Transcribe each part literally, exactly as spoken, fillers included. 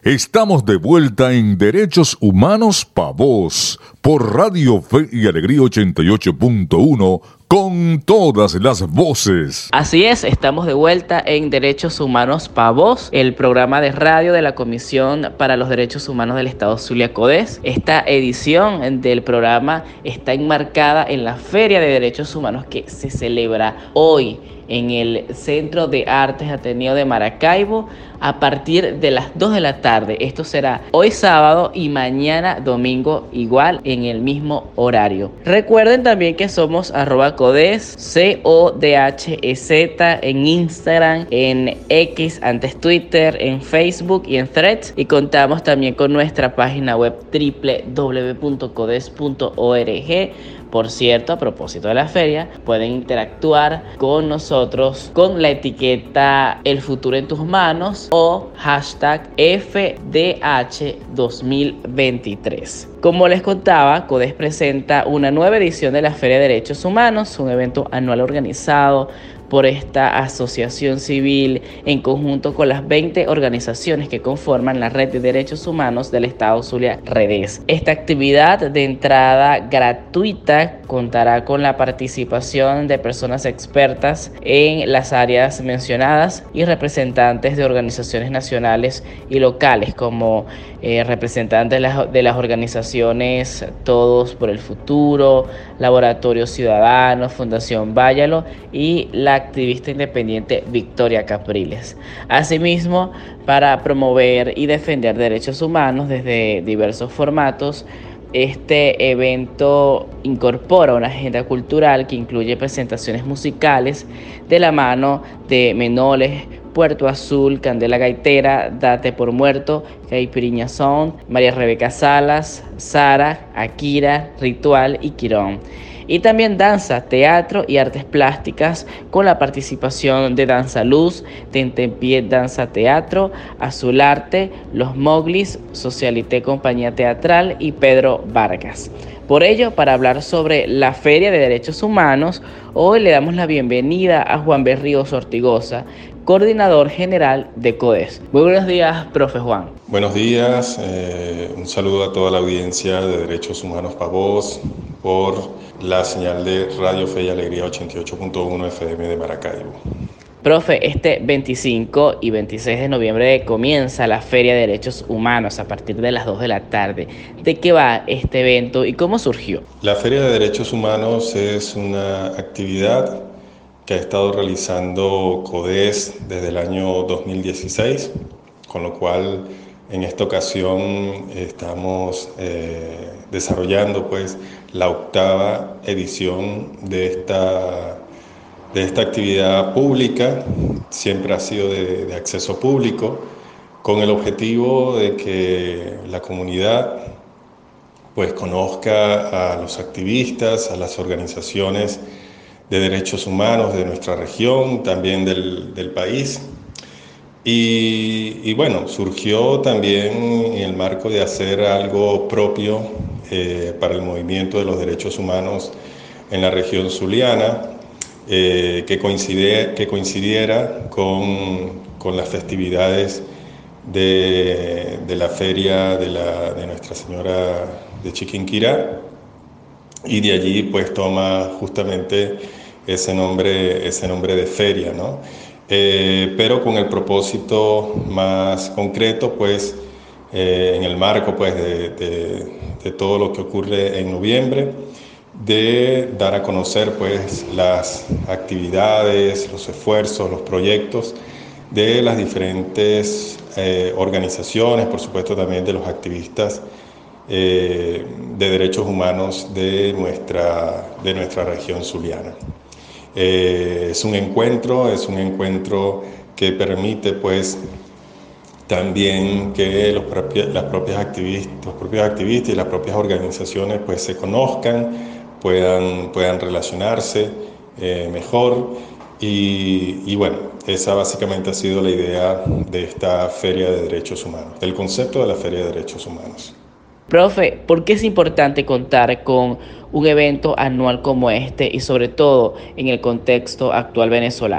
Estamos de vuelta en Derechos Humanos Pa' Vos, por Radio Fe y Alegría ochenta y ocho punto uno, con todas las voces. Así es, estamos de vuelta en Derechos Humanos Pa' Vos, el programa de radio de la Comisión para los Derechos Humanos del Estado Zulia Codés. Esta edición del programa está enmarcada en la Feria de Derechos Humanos que se celebra hoy en el Centro de Artes Ateneo de Maracaibo a partir de las dos de la tarde. Esto será hoy sábado y mañana domingo igual en el mismo horario. Recuerden también que somos arroba Codés, C O D H E Z en Instagram, en X, antes Twitter, en Facebook y en Threads. Y contamos también con nuestra página web doble u doble u doble u punto codes punto org. Por cierto, a propósito de la feria, pueden interactuar con nosotros con la etiqueta El Futuro en Tus Manos o hashtag F D H dos mil veintitrés. Como les contaba, Codés presenta una nueva edición de la Feria de Derechos Humanos, un evento anual organizado por esta asociación civil en conjunto con las veinte organizaciones que conforman la Red de Derechos Humanos del Estado Zulia Redes. Esta actividad de entrada gratuita contará con la participación de personas expertas en las áreas mencionadas y representantes de organizaciones nacionales y locales como eh, representantes de las, de las organizaciones Todos por el Futuro, Laboratorio Ciudadano, Fundación Váyalo y la activista independiente Victoria Capriles. Asimismo, para promover y defender derechos humanos desde diversos formatos, este evento incorpora una agenda cultural que incluye presentaciones musicales de la mano de Menoles, Puerto Azul, Candela Gaitera, Date por Muerto, Caipiriña Sound, María Rebeca Salas, Sara, Akira, Ritual y Quirón. Y también danza, teatro y artes plásticas con la participación de Danza Luz, Tentempié Danza Teatro, Azul Arte, Los Moglis, Socialité Compañía Teatral y Pedro Vargas. Por ello, para hablar sobre la Feria de Derechos Humanos, hoy le damos la bienvenida a Juan Berríos Ortigosa, coordinador general de Codés. Muy buenos días, profe Juan. Buenos días, eh, un saludo a toda la audiencia de Derechos Humanos Pa' Vos por la señal de Radio Fe y Alegría ochenta y ocho punto uno F M de Maracaibo. Profe, este veinticinco y veintiséis de noviembre comienza la Feria de Derechos Humanos a partir de las dos de la tarde. ¿De qué va este evento y cómo surgió? La Feria de Derechos Humanos es una actividad que ha estado realizando Codés desde el año dos mil dieciséis, con lo cual en esta ocasión estamos eh, desarrollando pues la octava edición de esta, de esta actividad pública. Siempre ha sido de, de acceso público, con el objetivo de que la comunidad pues conozca a los activistas, a las organizaciones de derechos humanos de nuestra región, también del, del país. Y, y bueno, surgió también en el marco de hacer algo propio eh, para el movimiento de los derechos humanos en la región zuliana, eh, que, coincide, que coincidiera con, con las festividades de, de la feria de, la, de Nuestra Señora de Chiquinquirá, y de allí pues toma justamente ese nombre, ese nombre de feria, ¿no? Eh, pero con el propósito más concreto, pues, eh, en el marco pues, de, de, de todo lo que ocurre en noviembre, de dar a conocer pues, las actividades, los esfuerzos, los proyectos de las diferentes eh, organizaciones, por supuesto también de los activistas eh, de derechos humanos de nuestra, de nuestra región zuliana. Eh, es un encuentro, es un encuentro que permite pues también que los propios, las propias activistas, los propios activistas y las propias organizaciones pues se conozcan, puedan, puedan relacionarse eh, mejor y, y bueno, esa básicamente ha sido la idea de esta Feria de Derechos Humanos, del concepto de la Feria de Derechos Humanos. Profe, ¿por qué es importante contar con un evento anual como este y sobre todo en el contexto actual venezolano?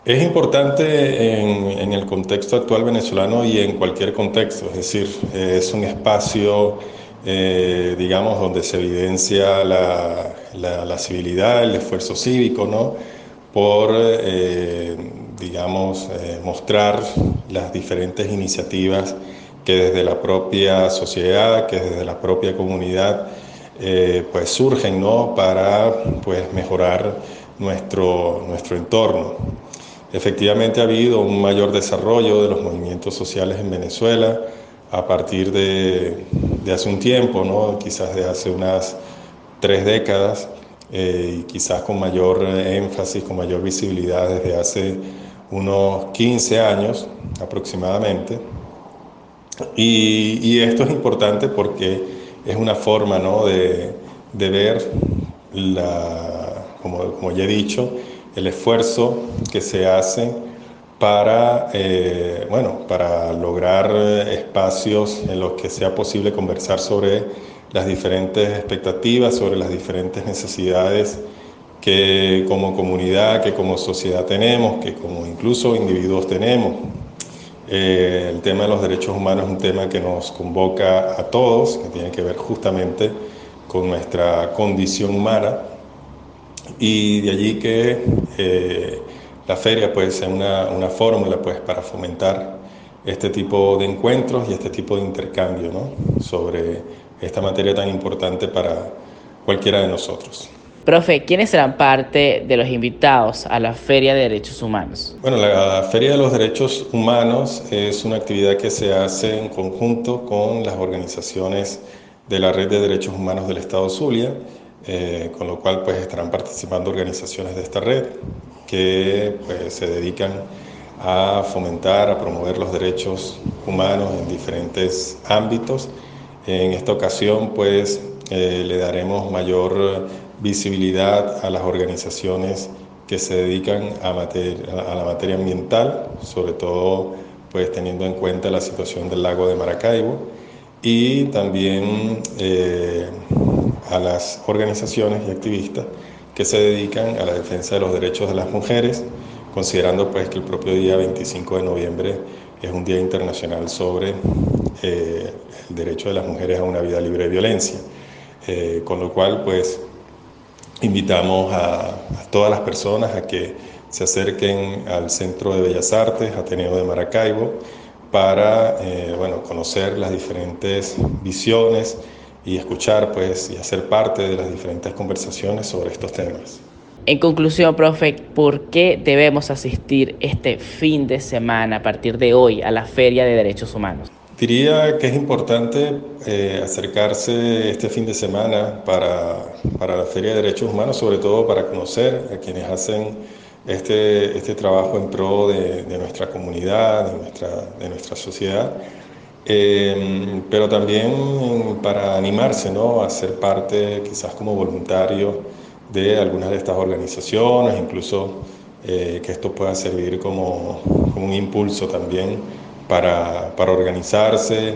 Es importante en, en el contexto actual venezolano y en cualquier contexto, es decir, eh, es un espacio, eh, digamos, donde se evidencia la, la, la civilidad, el esfuerzo cívico, ¿no? Por, eh, digamos, eh, mostrar las diferentes iniciativas que desde la propia sociedad, que desde la propia comunidad, eh, pues surgen, ¿no? Para, pues, mejorar nuestro, nuestro entorno. Efectivamente ha habido un mayor desarrollo de los movimientos sociales en Venezuela a partir de, de hace un tiempo, ¿no? Quizás de hace unas tres décadas, eh, y quizás con mayor énfasis, con mayor visibilidad desde hace unos quince años aproximadamente. Y, y esto es importante porque es una forma, ¿no? de, de ver, la, como, como ya he dicho, el esfuerzo que se hace para, eh, bueno, para lograr espacios en los que sea posible conversar sobre las diferentes expectativas, sobre las diferentes necesidades que como comunidad, que como sociedad tenemos, que como incluso individuos tenemos. Eh, el tema de los derechos humanos es un tema que nos convoca a todos, que tiene que ver justamente con nuestra condición humana, y de allí que eh, la feria puede ser una, una fórmula pues, para fomentar este tipo de encuentros y este tipo de intercambio, ¿no? Sobre esta materia tan importante para cualquiera de nosotros. Profe, ¿quiénes serán parte de los invitados a la Feria de Derechos Humanos? Bueno, la Feria de los Derechos Humanos es una actividad que se hace en conjunto con las organizaciones de la Red de Derechos Humanos del Estado Zulia, eh, con lo cual pues estarán participando organizaciones de esta red que pues, se dedican a fomentar, a promover los derechos humanos en diferentes ámbitos. En esta ocasión pues eh, le daremos mayor visibilidad a las organizaciones que se dedican a, materia, a la materia ambiental, sobre todo pues, teniendo en cuenta la situación del lago de Maracaibo, y también eh, a las organizaciones y activistas que se dedican a la defensa de los derechos de las mujeres, considerando pues, que el propio día veinticinco de noviembre es un día internacional sobre eh, el derecho de las mujeres a una vida libre de violencia, eh, con lo cual pues invitamos a, a todas las personas a que se acerquen al Centro de Bellas Artes, Ateneo de Maracaibo, para eh, bueno, conocer las diferentes visiones y escuchar pues, y hacer parte de las diferentes conversaciones sobre estos temas. En conclusión, profe, ¿por qué debemos asistir este fin de semana, a partir de hoy, a la Feria de Derechos Humanos? Diría que es importante eh, acercarse este fin de semana para, para la Feria de Derechos Humanos, sobre todo para conocer a quienes hacen este, este trabajo en pro de, de nuestra comunidad, de nuestra, de nuestra sociedad, eh, pero también para animarse, ¿no? A ser parte, quizás como voluntario, de algunas de estas organizaciones, incluso eh, que esto pueda servir como, como un impulso también Para, para organizarse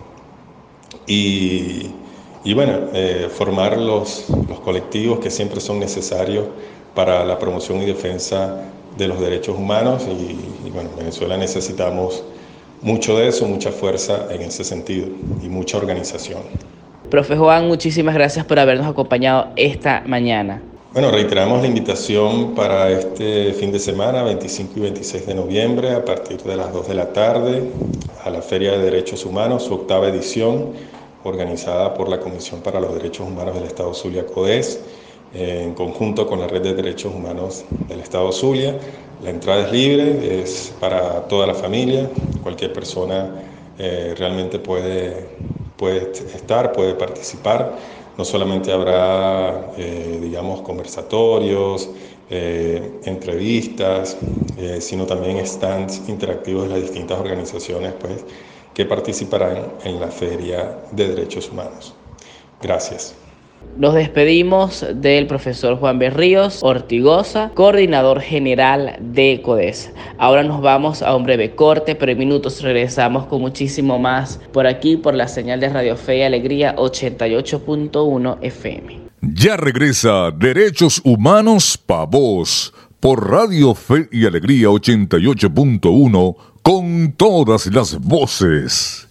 y, y bueno, eh, formar los, los colectivos que siempre son necesarios para la promoción y defensa de los derechos humanos y, y bueno, en Venezuela necesitamos mucho de eso, mucha fuerza en ese sentido y mucha organización. Profe Juan, muchísimas gracias por habernos acompañado esta mañana. Bueno, reiteramos la invitación para este fin de semana, veinticinco y veintiséis de noviembre, a partir de las dos de la tarde, a la Feria de Derechos Humanos, su octava edición, organizada por la Comisión para los Derechos Humanos del Estado Zulia, CODES, en conjunto con la Red de Derechos Humanos del Estado Zulia. La entrada es libre, es para toda la familia, cualquier persona eh, realmente puede, puede estar, puede participar. No solamente habrá, eh, digamos, conversatorios, eh, entrevistas, eh, sino también stands interactivos de las distintas organizaciones pues, que participarán en la Feria de Derechos Humanos. Gracias. Nos despedimos del profesor Juan Berríos Ortigosa, coordinador general de CODES. Ahora nos vamos a un breve corte, pero en minutos regresamos con muchísimo más por aquí, por la señal de Radio Fe y Alegría ochenta y ocho punto uno F M. Ya regresa Derechos Humanos Pa' Vos por Radio Fe y Alegría ochenta y ocho punto uno, con todas las voces.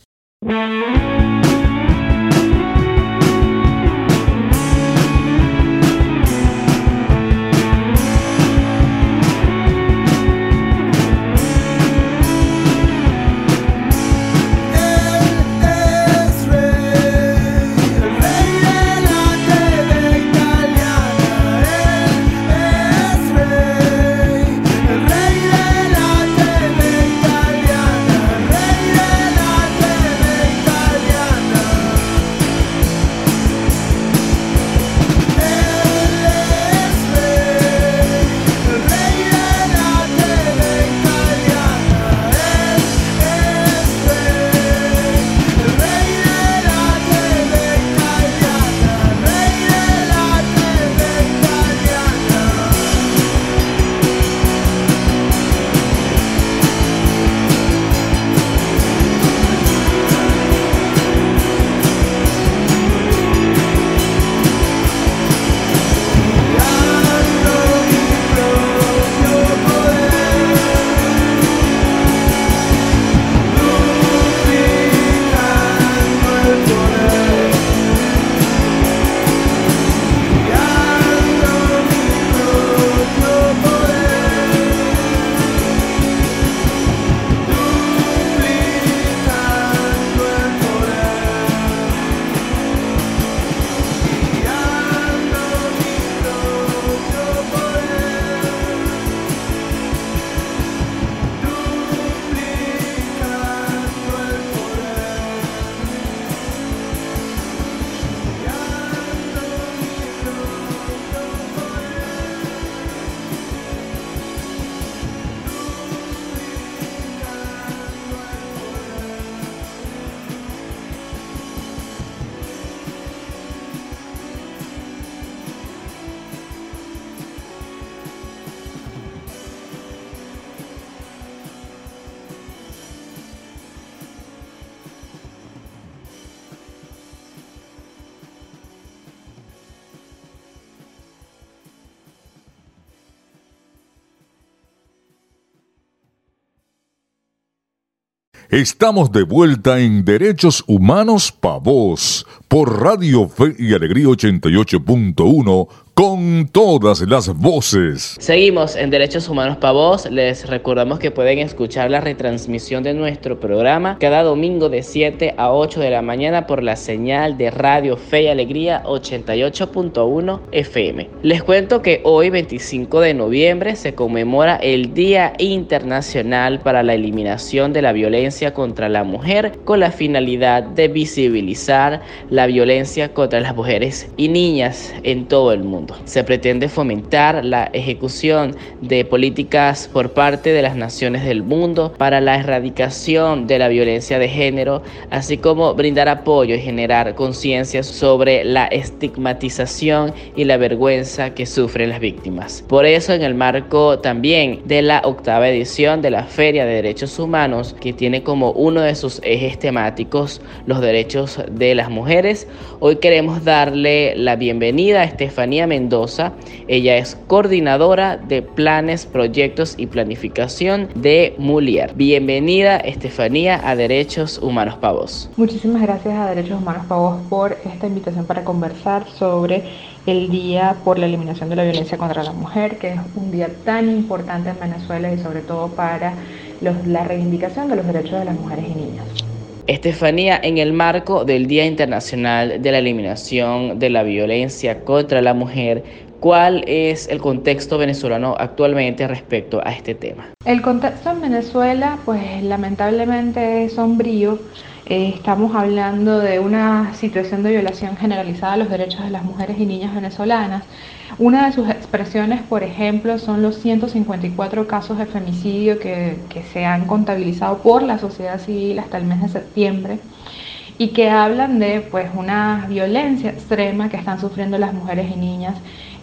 Estamos de vuelta en Derechos Humanos Pa' Vos, por Radio Fe y Alegría ochenta y ocho punto uno, con todas las voces. Seguimos en Derechos Humanos Pa' Vos. Les recordamos que pueden escuchar la retransmisión de nuestro programa cada domingo de siete a ocho de la mañana por la señal de Radio Fe y Alegría ochenta y ocho punto uno F M. Les cuento que hoy, veinticinco de noviembre, se conmemora el Día Internacional para la Eliminación de la Violencia contra la Mujer, con la finalidad de visibilizar la violencia contra las mujeres y niñas en todo el mundo. Se pretende fomentar la ejecución de políticas por parte de las naciones del mundo para la erradicación de la violencia de género, así como brindar apoyo y generar conciencia sobre la estigmatización y la vergüenza que sufren las víctimas. Por eso, en el marco también de la octava edición de la Feria de Derechos Humanos, que tiene como uno de sus ejes temáticos los derechos de las mujeres, hoy queremos darle la bienvenida a Estefanía Mendoza. Ella es coordinadora de planes, proyectos y planificación de Mulier. Bienvenida, Estefanía, a Derechos Humanos Pa' Vos. Muchísimas gracias a Derechos Humanos Pa' Vos por esta invitación para conversar sobre el Día por la Eliminación de la Violencia contra la Mujer, que es un día tan importante en Venezuela y sobre todo para los, la reivindicación de los derechos de las mujeres y niñas. Estefanía, en el marco del Día Internacional de la Eliminación de la Violencia contra la Mujer, ¿cuál es el contexto venezolano actualmente respecto a este tema? El contexto en Venezuela, pues lamentablemente es sombrío. Eh, estamos hablando de una situación de violación generalizada de los derechos de las mujeres y niñas venezolanas. Una de sus expresiones, por ejemplo, son los ciento cincuenta y cuatro casos de femicidio que, que se han contabilizado por la sociedad civil hasta el mes de septiembre y que hablan de pues una violencia extrema que están sufriendo las mujeres y niñas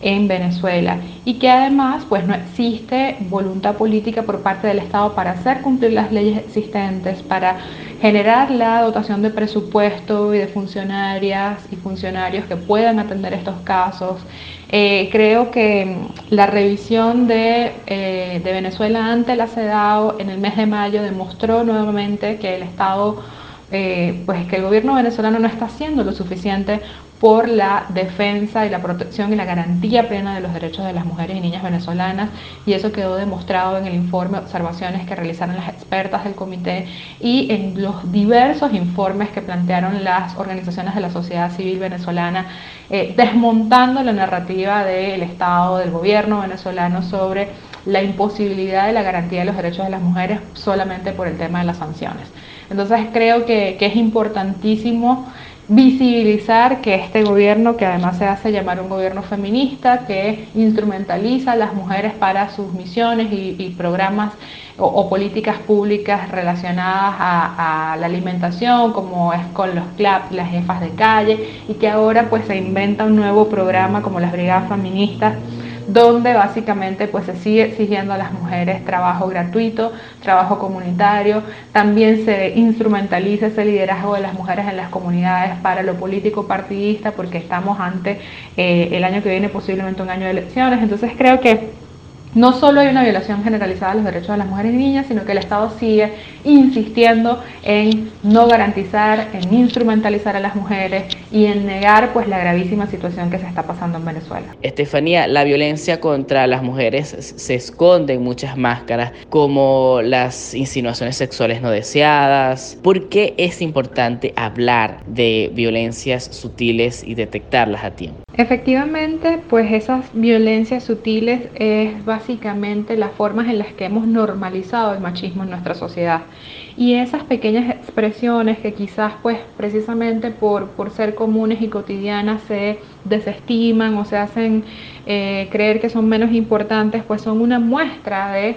en Venezuela, y que además pues no existe voluntad política por parte del Estado para hacer cumplir las leyes existentes, para generar la dotación de presupuesto y de funcionarias y funcionarios que puedan atender estos casos. Eh, creo que la revisión de, eh, de Venezuela ante la CEDAW en el mes de mayo demostró nuevamente que el Estado, eh, pues que el gobierno venezolano no está haciendo lo suficiente por la defensa y la protección y la garantía plena de los derechos de las mujeres y niñas venezolanas, y eso quedó demostrado en el informe de observaciones que realizaron las expertas del comité y en los diversos informes que plantearon las organizaciones de la sociedad civil venezolana, eh, desmontando la narrativa del Estado, del gobierno venezolano sobre la imposibilidad de la garantía de los derechos de las mujeres solamente por el tema de las sanciones. Entonces creo que, que es importantísimo visibilizar que este gobierno, que además se hace llamar un gobierno feminista, que instrumentaliza a las mujeres para sus misiones y, y programas o, o políticas públicas relacionadas a, a la alimentación, como es con los C L A P, las jefas de calle, y que ahora pues se inventa un nuevo programa como las brigadas feministas, donde básicamente pues se sigue exigiendo a las mujeres trabajo gratuito, trabajo comunitario, también se instrumentaliza ese liderazgo de las mujeres en las comunidades para lo político partidista, porque estamos ante eh, el año que viene posiblemente un año de elecciones. Entonces creo que no solo hay una violación generalizada de los derechos de las mujeres y niñas, sino que el Estado sigue insistiendo en no garantizar, en instrumentalizar a las mujeres y en negar pues la gravísima situación que se está pasando en Venezuela. Estefanía, la violencia contra las mujeres se esconde en muchas máscaras, como las insinuaciones sexuales no deseadas. ¿Por qué es importante hablar de violencias sutiles y detectarlas a tiempo? Efectivamente, pues esas violencias sutiles es básicamente las formas en las que hemos normalizado el machismo en nuestra sociedad, y esas pequeñas expresiones que quizás pues precisamente por, por ser comunes y cotidianas se desestiman o se hacen eh, creer que son menos importantes, pues son una muestra de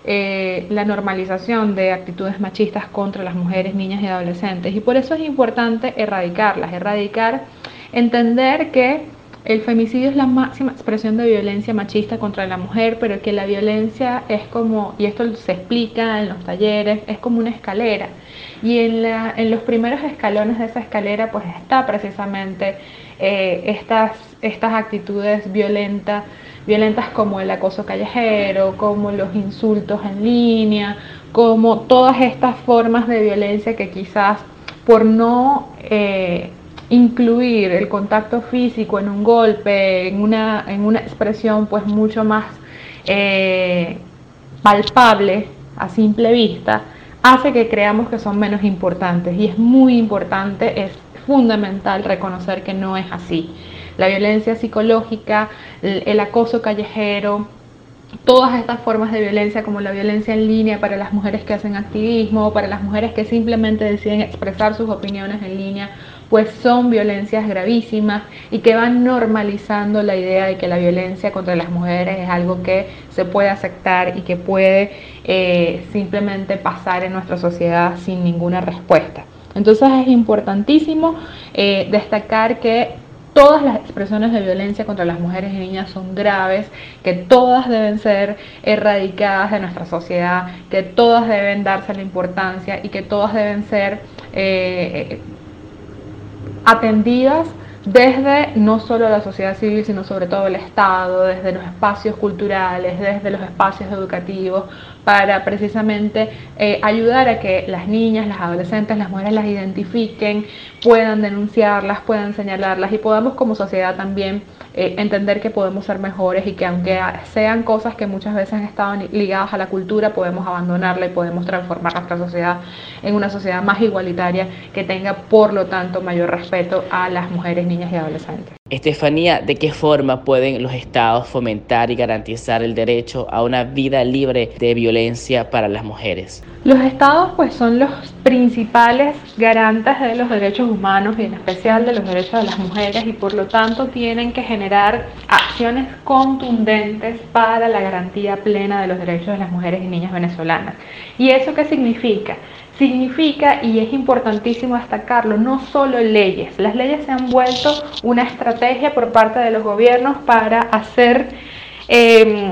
eh, la normalización de actitudes machistas contra las mujeres, niñas y adolescentes, y por eso es importante erradicarlas, erradicar, entender que el femicidio es la máxima expresión de violencia machista contra la mujer, pero que la violencia es como, y esto se explica en los talleres, es como una escalera. Y en, la, en los primeros escalones de esa escalera pues está precisamente eh, estas, estas actitudes violentas, violentas como el acoso callejero, como los insultos en línea, como todas estas formas de violencia que quizás por no Eh, incluir el contacto físico en un golpe, en una, en una expresión pues mucho más eh, palpable a simple vista, hace que creamos que son menos importantes, y es muy importante, es fundamental reconocer que no es así. La violencia psicológica, el, el acoso callejero, todas estas formas de violencia, como la violencia en línea para las mujeres que hacen activismo, para las mujeres que simplemente deciden expresar sus opiniones en línea, pues son violencias gravísimas y que van normalizando la idea de que la violencia contra las mujeres es algo que se puede aceptar y que puede eh, simplemente pasar en nuestra sociedad sin ninguna respuesta. Entonces es importantísimo eh, destacar que todas las expresiones de violencia contra las mujeres y niñas son graves, que todas deben ser erradicadas de nuestra sociedad, que todas deben darse la importancia y que todas deben ser eh, atendidas desde no solo la sociedad civil, sino sobre todo el Estado, desde los espacios culturales, desde los espacios educativos, para precisamente eh, ayudar a que las niñas, las adolescentes, las mujeres las identifiquen, puedan denunciarlas, puedan señalarlas, y podamos como sociedad también eh, entender que podemos ser mejores, y que aunque sean cosas que muchas veces han estado ligadas a la cultura, podemos abandonarla y podemos transformar nuestra sociedad en una sociedad más igualitaria, que tenga por lo tanto mayor respeto a las mujeres, niñas y adolescentes. Estefanía, ¿de qué forma pueden los estados fomentar y garantizar el derecho a una vida libre de violencia para las mujeres? Los estados pues son los principales garantes de los derechos humanos, y en especial de los derechos de las mujeres, y por lo tanto tienen que generar acciones contundentes para la garantía plena de los derechos de las mujeres y niñas venezolanas. ¿Y eso qué significa? significa, y es importantísimo destacarlo, no solo leyes. Las leyes se han vuelto una estrategia por parte de los gobiernos para hacer, eh,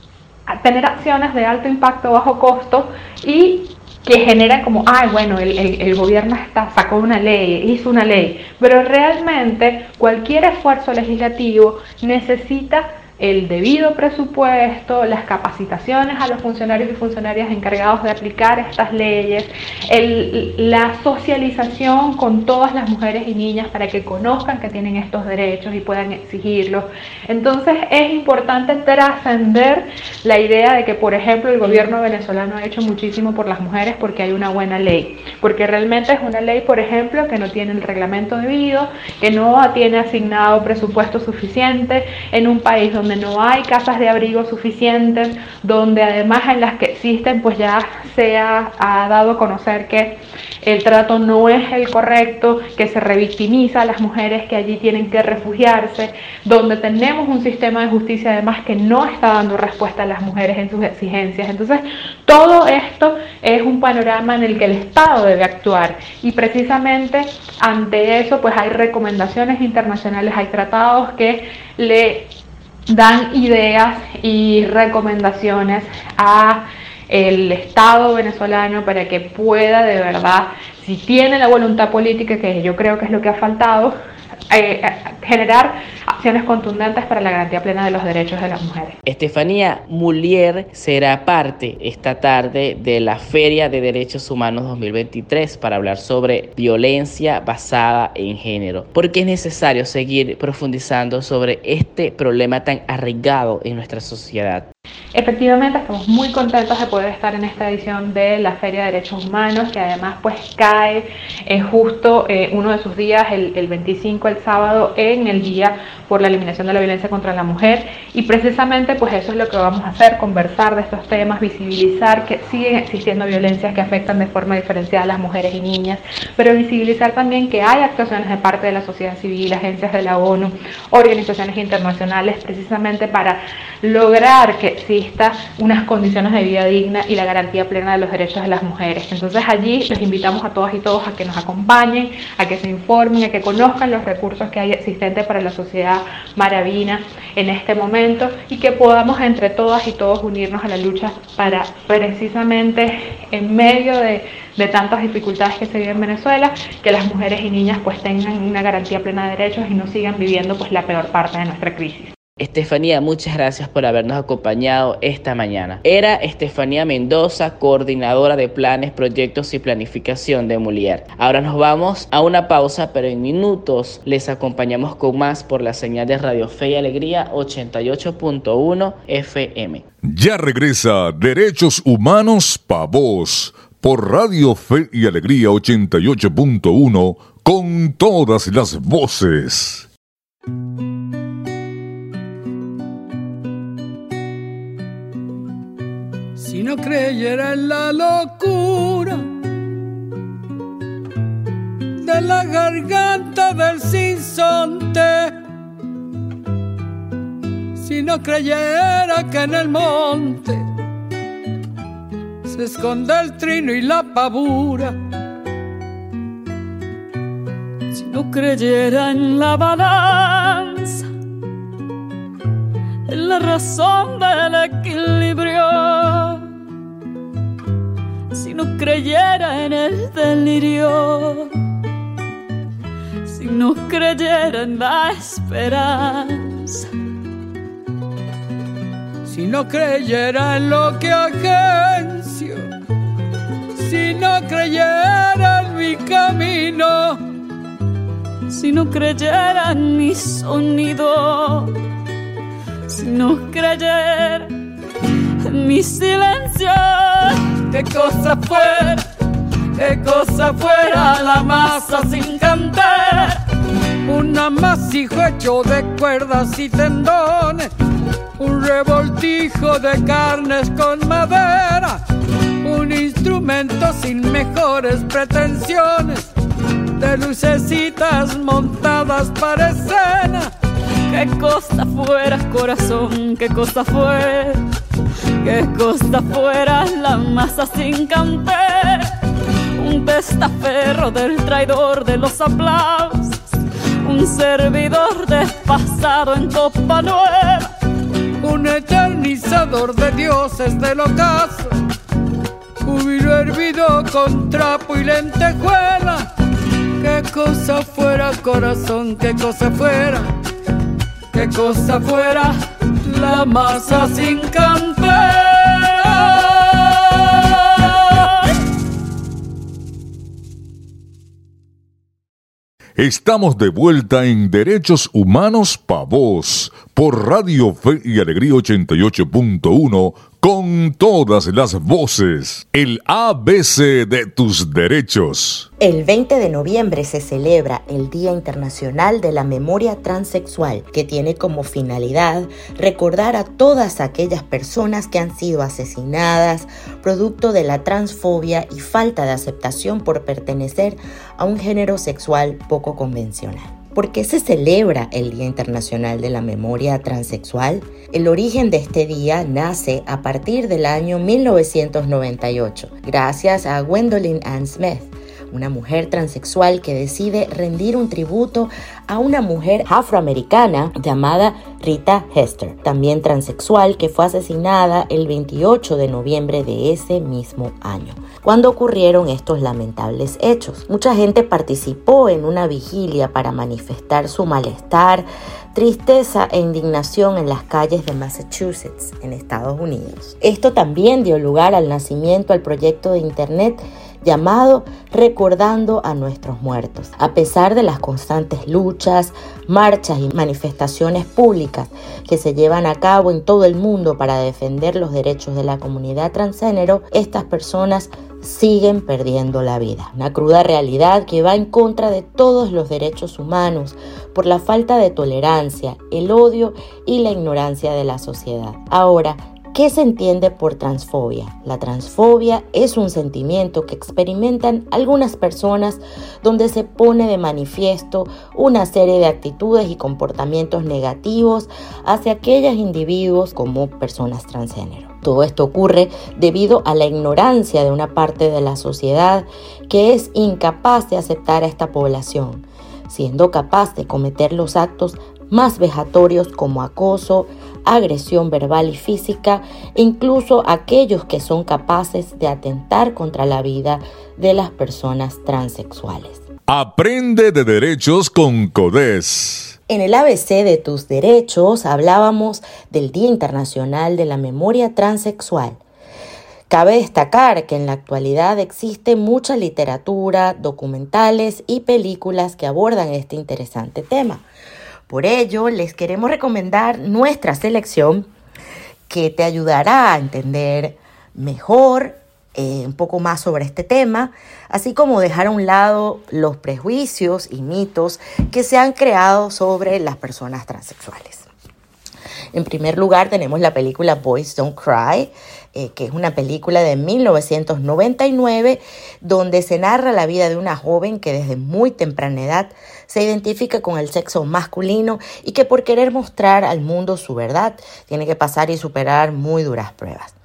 tener acciones de alto impacto, bajo costo, y que generan como, ay, bueno, el, el, el gobierno está, sacó una ley, hizo una ley, pero realmente cualquier esfuerzo legislativo necesita el debido presupuesto, las capacitaciones a los funcionarios y funcionarias encargados de aplicar estas leyes, el, la socialización con todas las mujeres y niñas para que conozcan que tienen estos derechos y puedan exigirlos. Entonces es importante trascender la idea de que, por ejemplo, el gobierno venezolano ha hecho muchísimo por las mujeres porque hay una buena ley, porque realmente es una ley, por ejemplo, que no tiene el reglamento debido, que no tiene asignado presupuesto suficiente en un país donde donde no hay casas de abrigo suficientes, donde además en las que existen pues ya se ha, ha dado a conocer que el trato no es el correcto, que se revictimiza a las mujeres que allí tienen que refugiarse, donde tenemos un sistema de justicia además que no está dando respuesta a las mujeres en sus exigencias. Entonces todo esto es un panorama en el que el Estado debe actuar, y precisamente ante eso pues hay recomendaciones internacionales, hay tratados que le dan ideas y recomendaciones a el Estado venezolano para que pueda de verdad, si tiene la voluntad política, que yo creo que es lo que ha faltado, eh, generar acciones contundentes para la garantía plena de los derechos de las mujeres. Estefanía Mullier será parte esta tarde de la Feria de Derechos Humanos dos mil veintitrés para hablar sobre violencia basada en género. ¿Por qué es necesario seguir profundizando sobre este problema tan arraigado en nuestra sociedad? Efectivamente, estamos muy contentos de poder estar en esta edición de la Feria de Derechos Humanos, que además pues cae eh, justo eh, uno de sus días, el, el veinticinco, el sábado, en el Día por la Eliminación de la Violencia contra la Mujer, y precisamente pues eso es lo que vamos a hacer, conversar de estos temas, visibilizar que siguen existiendo violencias que afectan de forma diferenciada a las mujeres y niñas, pero visibilizar también que hay actuaciones de parte de la sociedad civil, agencias de la ONU, organizaciones internacionales, precisamente para lograr que exista unas condiciones de vida digna y la garantía plena de los derechos de las mujeres. Entonces allí los invitamos a todas y todos a que nos acompañen, a que se informen, a que conozcan los recursos que hay existentes para la sociedad maravina en este momento, y que podamos entre todas y todos unirnos a la lucha para precisamente en medio de, de tantas dificultades que se viven en Venezuela, que las mujeres y niñas pues tengan una garantía plena de derechos y no sigan viviendo pues la peor parte de nuestra crisis. Estefanía, muchas gracias por habernos acompañado esta mañana. Era Estefanía Mendoza, coordinadora de planes, proyectos y planificación de Mullier. Ahora nos vamos a una pausa, pero en minutos les acompañamos con más por la señal de Radio Fe y Alegría ochenta y ocho punto uno F M. Ya regresa Derechos Humanos pa' Vos por Radio Fe y Alegría ochenta y ocho punto uno con todas las voces. Si no creyera en la locura de la garganta del sinsonte, si no creyera que en el monte se esconde el trino y la pavura, si no creyera en la balanza, en la razón del equilibrio, si no creyera en el delirio, si no creyera en la esperanza, si no creyera en lo que agencio, si no creyera en mi camino, si no creyera en mi sonido, si no creyera en mi silencio, qué cosa fuera, qué cosa fuera la masa sin cantar, un amasijo hecho de cuerdas y tendones, un revoltijo de carnes con madera, un instrumento sin mejores pretensiones, de lucecitas montadas para escena. Qué cosa fuera, corazón, qué cosa fuera, qué cosa fuera la masa sin cantar, un testaferro del traidor de los aplausos, un servidor despasado en copa nueva, un eternizador de dioses del ocaso, un vino hervido con trapo y lentejuela. Qué cosa fuera, corazón, qué cosa fuera, qué cosa fuera la masa sin cantera. Estamos de vuelta en Derechos Humanos Pa' Vos, por Radio Fe y Alegría ochenta y ocho punto uno, con todas las voces. El A B C de tus derechos. El veinte de noviembre se celebra el Día Internacional de la Memoria Transexual, que tiene como finalidad recordar a todas aquellas personas que han sido asesinadas producto de la transfobia y falta de aceptación por pertenecer a un género sexual poco convencional. ¿Por qué se celebra el Día Internacional de la Memoria Transexual? El origen de este día nace a partir del año mil novecientos noventa y ocho, gracias a Gwendolyn Ann Smith, una mujer transexual que decide rendir un tributo a una mujer afroamericana llamada Rita Hester, también transexual, que fue asesinada el veintiocho de noviembre de ese mismo año, cuando ocurrieron estos lamentables hechos. Mucha gente participó en una vigilia para manifestar su malestar, tristeza e indignación en las calles de Massachusetts, en Estados Unidos. Esto también dio lugar al nacimiento del proyecto de internet llamado Recordando a Nuestros Muertos. A pesar de las constantes luchas, marchas y manifestaciones públicas que se llevan a cabo en todo el mundo para defender los derechos de la comunidad transgénero, estas personas siguen perdiendo la vida. Una cruda realidad que va en contra de todos los derechos humanos por la falta de tolerancia, el odio y la ignorancia de la sociedad. Ahora, ¿qué se entiende por transfobia? La transfobia es un sentimiento que experimentan algunas personas donde se pone de manifiesto una serie de actitudes y comportamientos negativos hacia aquellos individuos como personas transgénero. Todo esto ocurre debido a la ignorancia de una parte de la sociedad que es incapaz de aceptar a esta población, siendo capaz de cometer los actos más vejatorios como acoso, agresión verbal y física, e incluso aquellos que son capaces de atentar contra la vida de las personas transexuales. Aprende de derechos con CODES. En el A B C de tus derechos hablábamos del Día Internacional de la Memoria Transexual. Cabe destacar que en la actualidad existe mucha literatura, documentales y películas que abordan este interesante tema. Por ello, les queremos recomendar nuestra selección que te ayudará a entender mejor eh, un poco más sobre este tema, así como dejar a un lado los prejuicios y mitos que se han creado sobre las personas transexuales. En primer lugar, tenemos la película Boys Don't Cry, eh, que es una película de mil novecientos noventa y nueve, donde se narra la vida de una joven que desde muy temprana edad se identifica con el sexo masculino y que por querer mostrar al mundo su verdad tiene que pasar y superar muy duras pruebas.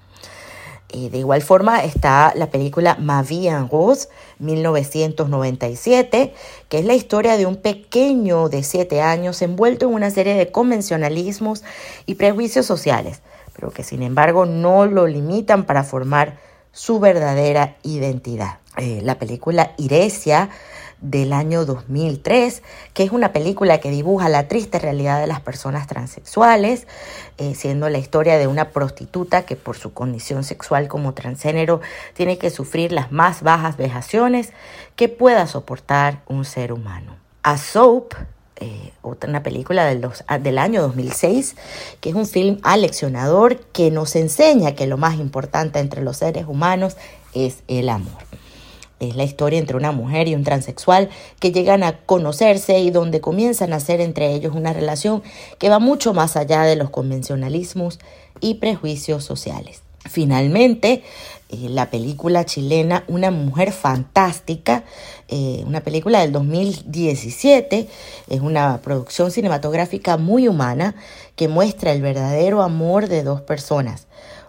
Y de igual forma está la película Ma Vie en Rose, mil novecientos noventa y siete, que es la historia de un pequeño de siete años envuelto en una serie de convencionalismos y prejuicios sociales, pero que sin embargo no lo limitan para formar su verdadera identidad. Eh, la película Iresia, del año dos mil tres, que es una película que dibuja la triste realidad de las personas transexuales, eh, siendo la historia de una prostituta que por su condición sexual como transgénero tiene que sufrir las más bajas vejaciones que pueda soportar un ser humano. A Soap, eh, otra una película del, dos, del año dos mil seis, que es un film aleccionador que nos enseña que lo más importante entre los seres humanos es el amor. Es la historia entre una mujer y un transexual que llegan a conocerse y donde comienzan a hacer entre ellos una relación que va mucho más allá de los convencionalismos y prejuicios sociales. Finalmente, eh, la película chilena Una Mujer Fantástica, eh, una película del dos mil diecisiete, es una producción cinematográfica muy humana que muestra el verdadero amor de dos personas.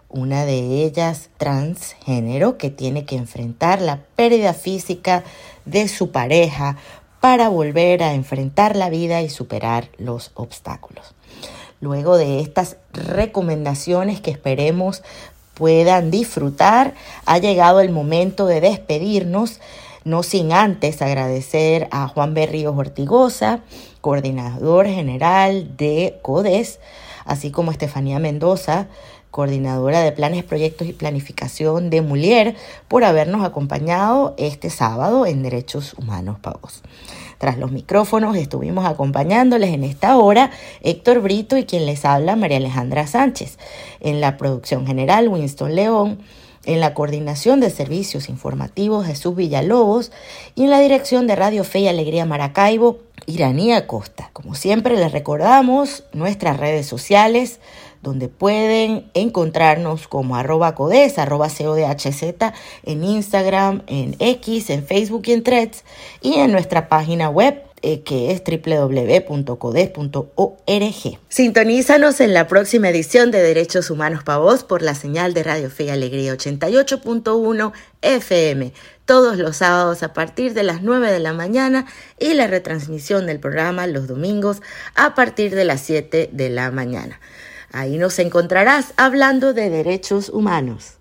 una de ellas transgénero, que tiene que enfrentar la pérdida física de su pareja para volver a enfrentar la vida y superar los obstáculos. Luego de estas recomendaciones que esperemos puedan disfrutar, ha llegado el momento de despedirnos, no sin antes agradecer a Juan Berríos Ortigosa, coordinador general de CODES, así como Estefanía Mendoza, coordinadora de planes, proyectos y planificación de Mulier, por habernos acompañado este sábado en Derechos Humanos para Vos. Tras los micrófonos estuvimos acompañándoles en esta hora Héctor Brito y quien les habla María Alejandra Sánchez. En la producción general Winston León, en la coordinación de servicios informativos Jesús Villalobos y en la dirección de Radio Fe y Alegría Maracaibo, Iranía Costa. Como siempre les recordamos nuestras redes sociales, donde pueden encontrarnos como arroba codes, arroba codhz en Instagram, en X, en Facebook y en Threads, y en nuestra página web eh, que es doble u doble u doble u punto codes punto org. Sintonízanos en la próxima edición de Derechos Humanos para Vos por la señal de Radio Fe y Alegría ochenta y ocho punto uno F M, todos los sábados a partir de las nueve de la mañana y la retransmisión del programa los domingos a partir de las siete de la mañana. Ahí nos encontrarás hablando de derechos humanos.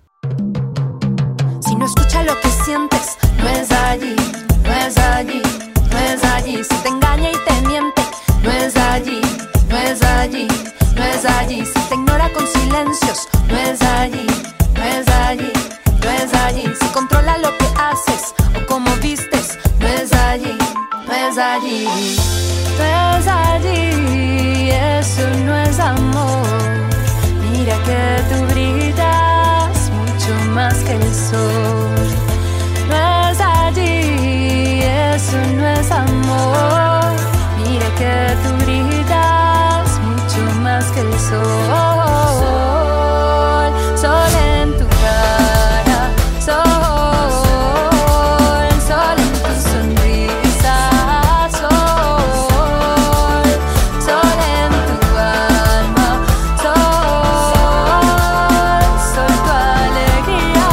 Si no escuchas lo que sientes, no es allí, no es allí, no es allí. Si te engaña y te miente, no es allí, no es allí, no es allí. Si te ignora con silencios, no es allí, no es allí, no es allí. Si controla lo que haces o cómo vistes, no es allí, no es allí, no es allí. Eso no es amor. Mira que tú brillas mucho más que el sol. No es allí, eso no es amor. Mira que tú brillas mucho más que el sol. Sol en tu cara, sol, sol en tu sonrisa, sol, sol en tu alma, sol, sol tu alegría.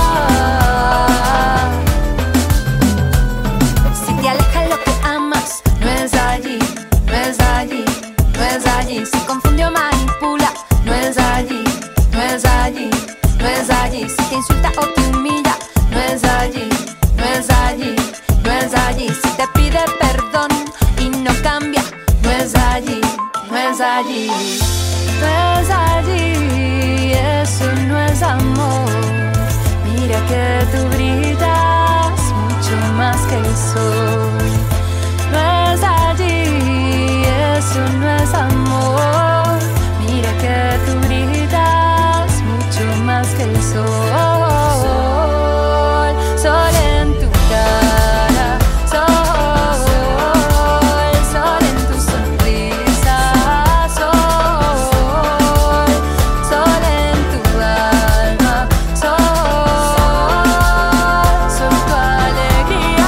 Si te aleja lo que amas, no es allí, no es allí, no es allí. Si confunde o manipula, no es allí, no es allí, no es allí. Si te insulta o te humilla, no es allí, no es allí, no es allí. Si te pide perdón y no cambia, no es allí, no es allí, no es allí. Eso no es amor. Mira que tú brillas mucho más que el sol. No es allí, eso no es amor. Mira que tú brillas mucho más que el sol. Sol en tu cara, sol, sol en tu sonrisa, sol, sol en tu alma, sol, sol tu alegría.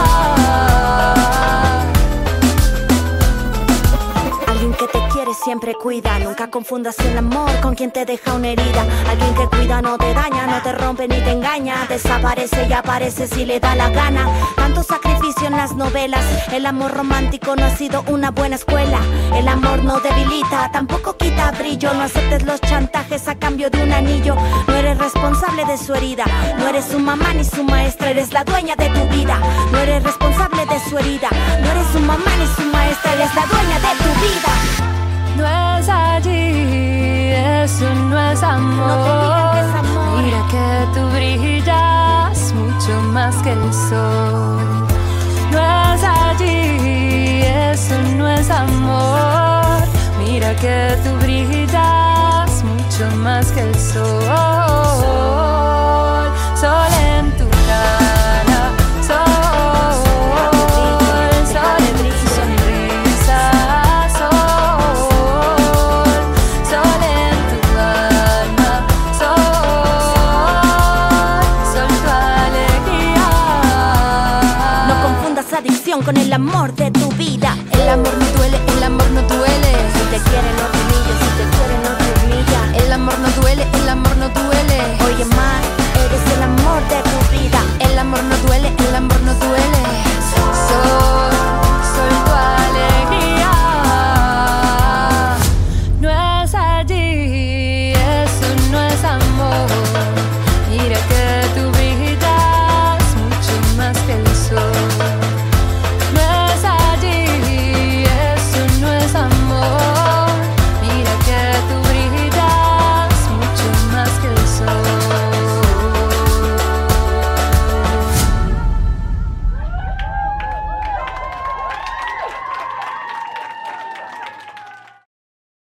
Alguien que te quiere siempre cuida, nunca confundas el amor con quien te deja una herida. Alguien que cuida no te daña, no te rompe ni te engaña, desaparece y aparece si le da la gana. Tanto sacrificio en las novelas, el amor romántico no ha sido una buena escuela. El amor no debilita, tampoco quita brillo. No aceptes los chantajes a cambio de un anillo. No eres responsable de su herida, no eres su mamá ni su maestra, eres la dueña de tu vida. No eres responsable de su herida, no eres su mamá ni su maestra, eres la dueña de tu vida. No es allí, eso no es amor. No te digan que es amor. Mira que tú brillas mucho más que el sol. No es allí, eso no es amor. Mira que tú brillas mucho más que el sol. Sol en tu cara, sol, sol en tu sonrisa, sol, sol en tu alma, sol, sol tu alegría. No confundas adicción con el amor de tu vida. El amor no duele, el amor no duele. Si te quieren no te humilla, si te quieren no te humilla. El amor no duele, el amor no duele. Oye de tu vida. El amor no duele, el amor no duele.